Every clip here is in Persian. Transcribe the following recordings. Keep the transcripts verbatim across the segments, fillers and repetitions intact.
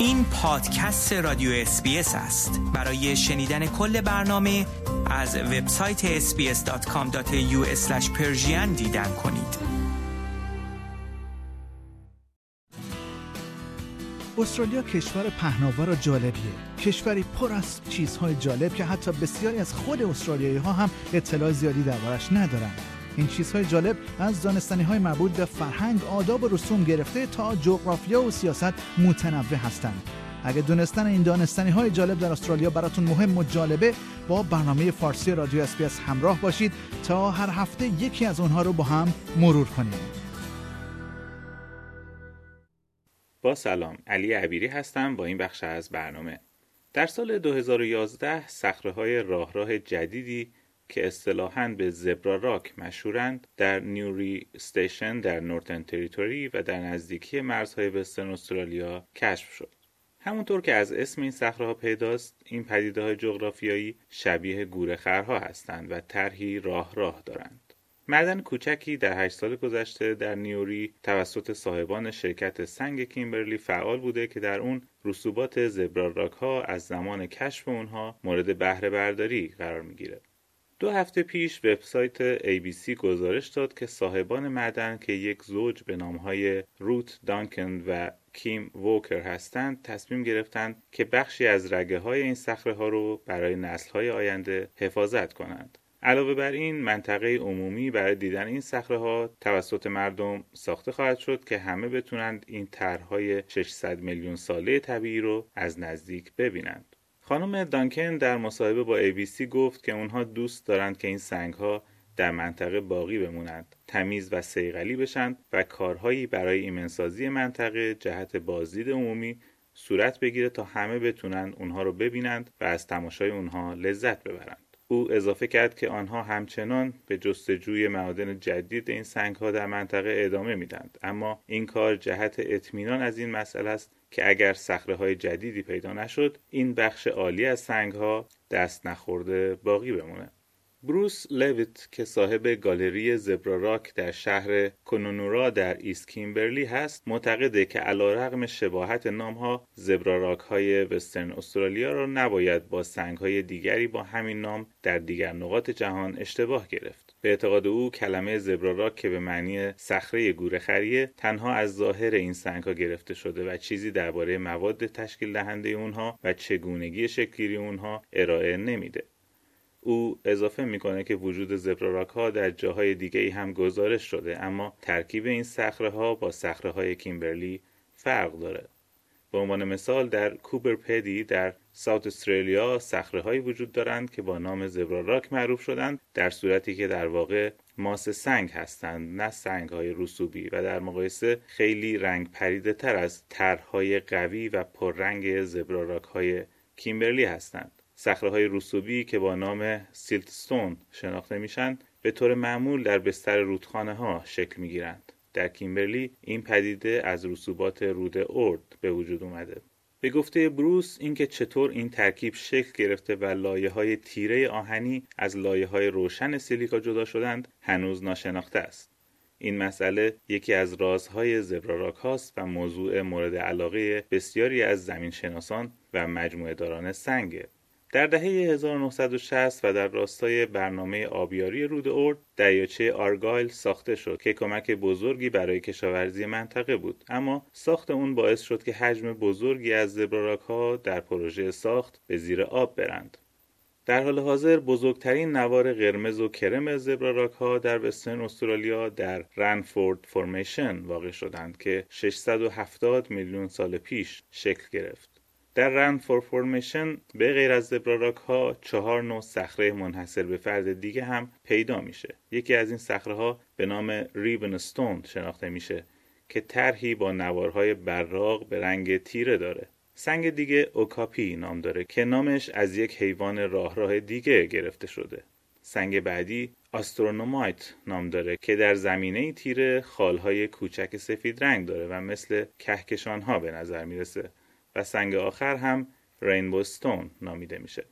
این پادکست رادیو اس بی اس است. برای شنیدن کل برنامه از وبسایت اس بی اس دات کام دات ای یو اسلش پرشین دیدن کنید. استرالیا کشور پهناور و جالبیه. کشوری پر از چیزهای جالب که حتی بسیاری از خود استرالیایی ها هم اطلاع زیادی دربارش ندارن. این چیزهای جالب از دانستنی‌های مربوط به فرهنگ، آداب و رسوم گرفته تا جغرافیا و سیاست متنوع هستند. اگه دونستن این دانستنی‌های جالب در استرالیا براتون مهم و جالبه، با برنامه فارسی رادیو اس بی اس همراه باشید تا هر هفته یکی از اونها رو با هم مرور کنیم. با سلام، علی عبیری هستم با این بخش از برنامه. در سال دو هزار و یازده صخره‌های راه راه جدیدی که اصطلاحاً به زبرا راک مشهورند در نیوری استیشن در نورتن تریتوری و در نزدیکی مرزهای وسترن استرالیا کشف شد. همونطور که از اسم این صخره‌ها پیداست، این پدیده‌های جغرافیایی شبیه گورخرها هستند و طرحی راه راه دارند. معدن کوچکی در هشت سال گذشته در نیوری توسط صاحبان شرکت سنگ کیمبرلی فعال بوده که در اون رسوبات زبرا راک ها از زمان کشف اونها مورد بهره برداری قرار میگیره. دو هفته پیش وبسایت ای بی سی گزارش داد که صاحبان معدن که یک زوج به نامهای روت دانکن و کیم ووکر هستند تصمیم گرفتند که بخشی از رگه های این صخره ها رو برای نسل های آینده حفاظت کنند. علاوه بر این، منطقه عمومی برای دیدن این صخره‌ها توسط مردم ساخته خواهد شد که همه بتونند این طرح‌های ششصد میلیون ساله طبیعی رو از نزدیک ببینند. خانم دانکن در مصاحبه با ای بی سی گفت که اونها دوست دارند که این سنگ‌ها در منطقه باقی بمونند، تمیز و صیقلی بشن و کارهایی برای ایمنسازی منطقه جهت بازدید عمومی صورت بگیره تا همه بتونند اونها رو ببینند و از تماشای اونها لذت ببرند. او اضافه کرد که آنها همچنان به جستجوی معادن جدید این سنگ‌ها در منطقه ادامه میدند، اما این کار جهت اطمینان از این مسئله است که اگر صخره‌های جدیدی پیدا نشد، این بخش عالی از سنگ‌ها دست نخورده باقی بمونه. بروس لویت که صاحب گالری زبرا راک در شهر کنونورا در ایست کیمبرلی هست، معتقده که علیرغم شباهت نام‌ها، زبرا راک‌های وسترن استرالیا را نباید با سنگ‌های دیگری با همین نام در دیگر نقاط جهان اشتباه گرفت. به اعتقاد او، کلمه زبرا راک که به معنی صخره گورخریه، تنها از ظاهر این سنگ‌ها گرفته شده و چیزی درباره مواد تشکیل دهنده اونها و چگونگی شکل‌گیری اونها ارائه نمیده. او اضافه میکنه که وجود زبرا راک ها در جاهای دیگه‌ای هم گزارش شده، اما ترکیب این صخره ها با صخره های کیمبرلی فرق داره. به عنوان مثال در کوبر پدی در ساوت استرالیا صخره هایی وجود دارند که با نام زبرا راک معروف شدند، در صورتی که در واقع ماس سنگ هستند، نه سنگ های رسوبی، و در مقایسه خیلی رنگ پریده تر از طرح‌های قوی و پررنگ زبرا راک های کیمبرلی هستند. صخره‌های رسوبی که با نام سیلتستون شناخته میشن به طور معمول در بستر رودخانه‌ها شکل میگیرند. در کیمبرلی این پدیده از رسوبات رود اورد به وجود اومده. به گفته بروس، اینکه چطور این ترکیب شکل گرفته و لایه‌های تیره آهنی از لایه‌های روشن سیلیکا جدا شدند هنوز ناشناخته است. این مسئله یکی از رازهای زبرا راک هاست و موضوع مورد علاقه بسیاری از زمینشناسان و مجموعه داران سنگه. در دهه هزار و نهصد و شصت و در راستای برنامه آبیاری رود اورد، دریاچه آرگایل ساخته شد که کمک بزرگی برای کشاورزی منطقه بود، اما ساخت اون باعث شد که حجم بزرگی از زبرا راک ها در پروژه ساخت به زیر آب برند. در حال حاضر بزرگترین نوار قرمز و کرم زبرا راک ها در وسترن استرالیا در رنفورد فرمیشن واقع شدند که ششصد و هفتاد میلیون سال پیش شکل گرفت. در رنفورد فرمیشن به غیر از زبرا راک ها چهار نوع صخره منحصر به فرد دیگه هم پیدا میشه. یکی از این صخره ها به نام ریبن استون شناخته میشه که طرحی با نوارهای براق به رنگ تیره داره. سنگ دیگه اوکاپی نام داره که نامش از یک حیوان راه راه دیگه گرفته شده. سنگ بعدی آسترونومایت نام داره که در زمینه تیره خالهای کوچک سفید رنگ داره و مثل کهکشان‌ها به نظر میرسه. و سنگ آخر هم رینبو استون نامیده میشه.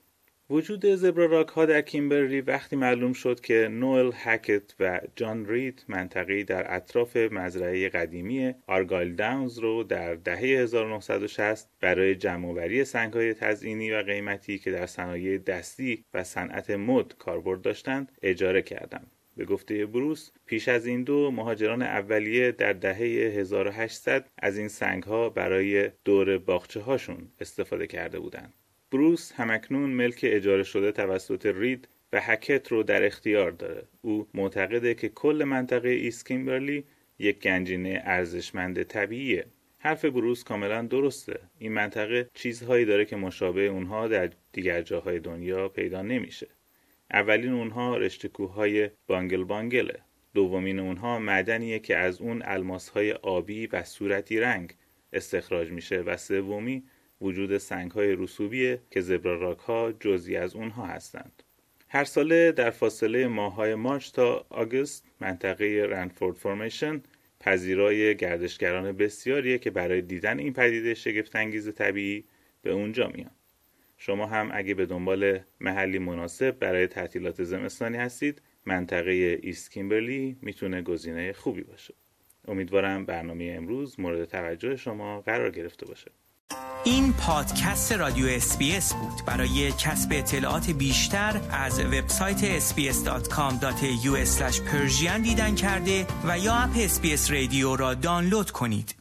وجود زبرا راک ها در کیمبرلی وقتی معلوم شد که نوئل هکت و جان رید منطقه‌ای در اطراف مزرعه قدیمی آرگایل داونز رو در دهه هزار و نهصد و شصت برای جمع‌آوری سنگ‌های تزئینی و قیمتی که در صنایع دستی و صنعت مد کاربرد داشتند اجاره کردند. به گفته بروس، پیش از این دو مهاجران اولیه در دهه هزار و هشتصد از این سنگ‌ها برای دور باغچه‌هاشون استفاده کرده بودند. بروس همکنون ملک اجاره شده توسط رید و هکت رو در اختیار داره. او معتقده که کل منطقه ایست کیمبرلی یک گنجینه ارزشمند طبیعیه. حرف بروس کاملا درسته. این منطقه چیزهایی داره که مشابه اونها در دیگر جاهای دنیا پیدا نمیشه. اولین اونها رشته کوههای بانگل بانگله. دومین اونها معدنیه که از اون الماسهای آبی و صورتی رنگ استخراج میشه و سومی وجود سنگ‌های رسوبیه که زبرا راک ها جزئی از اونها هستند. هر ساله در فاصله ماه‌های مارچ تا آگوست منطقه رنفورد فرمیشن پذیرای گردشگران بسیاریه که برای دیدن این پدیده شگفت‌انگیز طبیعی به اونجا میان. شما هم اگه به دنبال محلی مناسب برای تعطیلات زمستانی هستید، منطقه ایست کیمبرلی میتونه گزینه خوبی باشه. امیدوارم برنامه امروز مورد توجه شما قرار گرفته باشه. این پادکست رادیو اس بی اس بود. برای کسب اطلاعات بیشتر از وبسایت اس بی اس دات کام دات یو اسلش پرژین دیدن کرده و یا اپ اس بی اس رادیو را دانلود کنید.